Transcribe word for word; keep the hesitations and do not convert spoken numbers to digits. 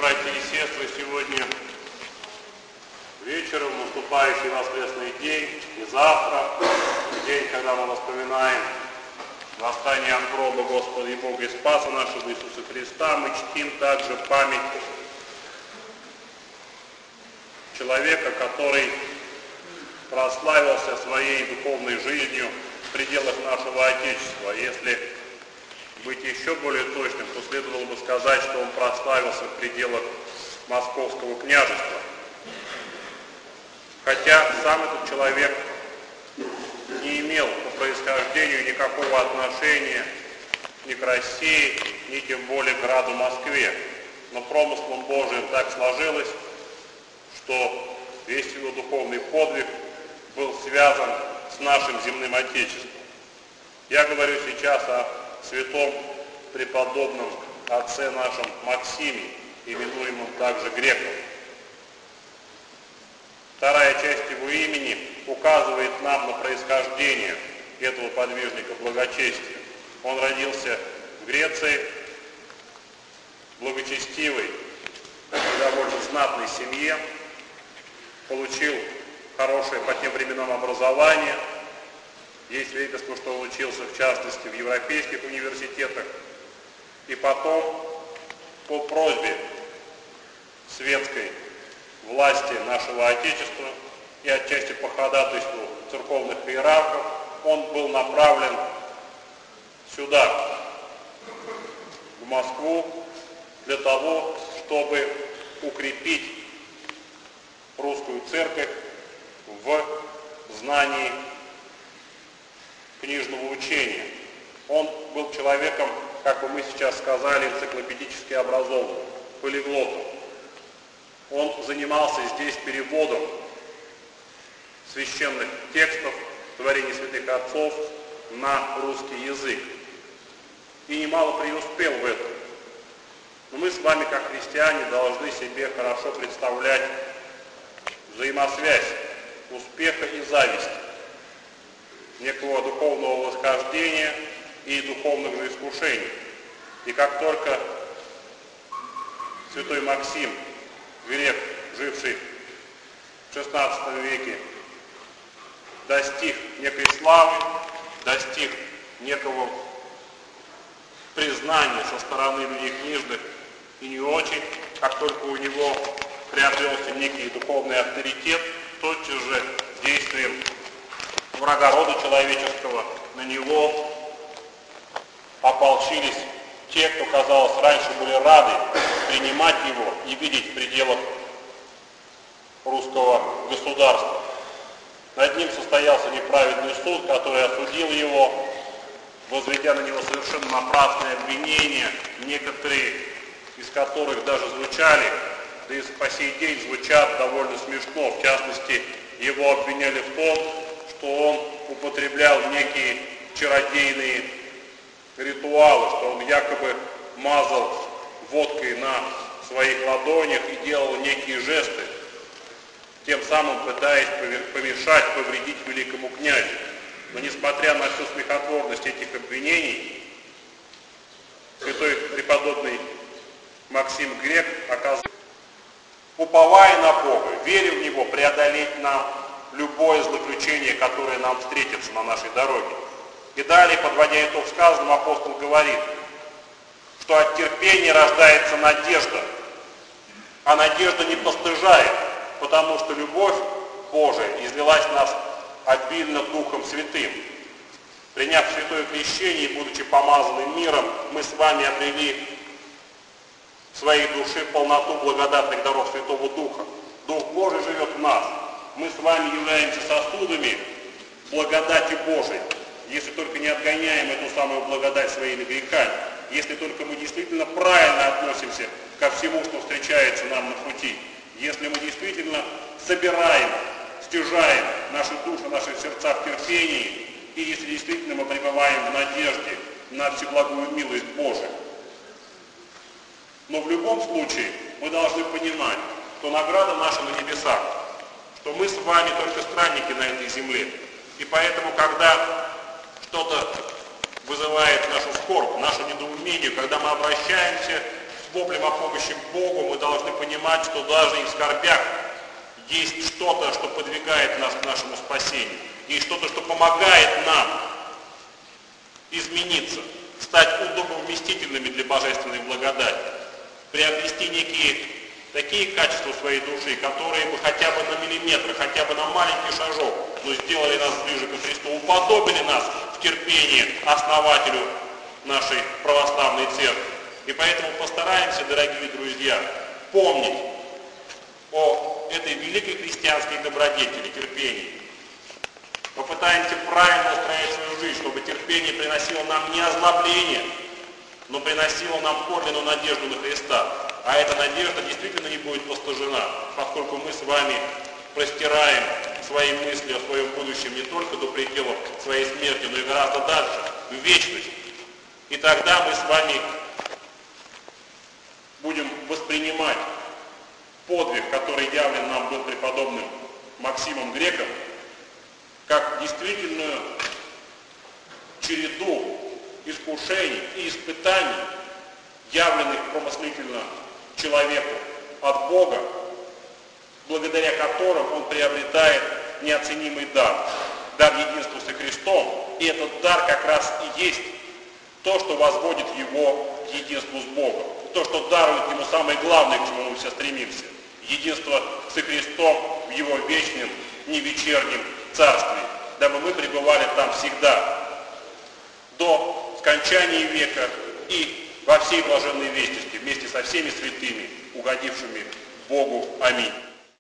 братья и сестры, сегодня вечером наступающий воскресный день и завтра, день, когда мы вспоминаем восстание от гроба Господа и Бога и Спаса нашего Иисуса Христа, мы чтим также память человека, который прославился своей духовной жизнью в пределах нашего Отечества. Если быть еще более точным, то следовало бы сказать, что он прославился в пределах Московского княжества. Хотя сам этот человек не имел по происхождению никакого отношения ни к России, ни тем более к граду Москве. Но промыслом Божиим так сложилось, что весь его духовный подвиг был связан с нашим земным Отечеством. Я говорю сейчас о святом преподобном отце нашем Максиме, именуемом также Греком. Вторая часть его имени указывает нам на происхождение этого подвижника благочестия. Он родился в Греции, благочестивой и довольно знатной семье, получил хорошее по тем временам образование. Есть свидетельство, что он учился в частности в европейских университетах. И потом, по просьбе светской власти нашего Отечества и отчасти по ходатайству церковных иерархов, он был направлен сюда, в Москву, для того, чтобы укрепить русскую церковь в знании книжного учения. Он был человеком, как бы мы сейчас сказали, энциклопедически образованным, полиглотом. Он занимался здесь переводом священных текстов, творений святых отцов на русский язык. И немало преуспел в этом. Но мы с вами, как христиане, должны себе хорошо представлять взаимосвязь успеха и зависти, некого духовного восхождения и духовных же искушений. И как только святой Максим, грек, живший в шестнадцатом веке, достиг некой славы, достиг некого признания со стороны людей книжных и не очень, как только у него приобрелся некий духовный авторитет, тотчас же действием врага рода человеческого на него ополчились те, кто, казалось, раньше были рады принимать его и видеть в пределах русского государства. Над ним состоялся неправедный суд, который осудил его, возведя на него совершенно напрасные обвинения, некоторые из которых даже звучали, да и по сей день звучат довольно смешно. В частности, его обвиняли в том, что он употреблял некие чародейные ритуалы, что он якобы мазал водкой на своих ладонях и делал некие жесты, тем самым пытаясь помешать, повредить великому князю. Но несмотря на всю смехотворность этих обвинений, святой преподобный Максим Грек оказался, уповая на Бога, веря в Него, преодолеть нам любое злоключение, которое нам встретится на нашей дороге. И далее, подводя итог сказанному, апостол говорит, что от терпения рождается надежда, а надежда не постыжает, потому что любовь Божия излилась в нас обильно Духом Святым. Приняв святое крещение и будучи помазанным миром, мы с вами обрели в своей душе полноту благодатных даров Святого Духа. Дух Божий живет в нас. Мы с вами являемся сосудами благодати Божией, если только не отгоняем эту самую благодать своими грехами, если только мы действительно правильно относимся ко всему, что встречается нам на пути, если мы действительно собираем, стяжаем наши души, наши сердца в терпении, и если действительно мы пребываем в надежде на всеблагую милость Божию. Но в любом случае мы должны понимать, что награда наша на небесах, что мы с вами только странники на этой земле. И поэтому, когда что-то вызывает нашу скорбь, наше недоумение, когда мы обращаемся воплем о помощи к Богу, мы должны понимать, что даже и в скорбях есть что-то, что подвигает нас к нашему спасению. Есть что-то, что помогает нам измениться, стать удобовместительными для божественной благодати, приобрести некие такие качества своей души, которые бы хотя бы на миллиметр, хотя бы на маленький шажок, но сделали нас ближе к Христу, уподобили нас в терпении основателю нашей православной церкви. И поэтому постараемся, дорогие друзья, помнить о этой великой христианской добродетели, терпении. Попытаемся правильно устроить свою жизнь, чтобы терпение приносило нам не озлобление, но приносило нам подлинную надежду на Христа. А эта надежда действительно не будет постыжена, поскольку мы с вами простираем свои мысли о своем будущем не только до пределов своей смерти, но и гораздо дальше, в вечность. И тогда мы с вами будем воспринимать подвиг, который явлен нам был преподобным Максимом Греком, как действительную череду искушений и испытаний, явленных промыслительно человеку от Бога, благодаря которым он приобретает неоценимый дар, дар единства со Христом. И этот дар как раз и есть то, что возводит его к единству с Богом, то, что дарует ему самое главное, к чему мы все стремимся, единство со Христом в его вечном, невечернем царстве, дабы мы пребывали там всегда, до скончания века и во всей блаженной вечности, вместе со всеми святыми, угодившими Богу. Аминь.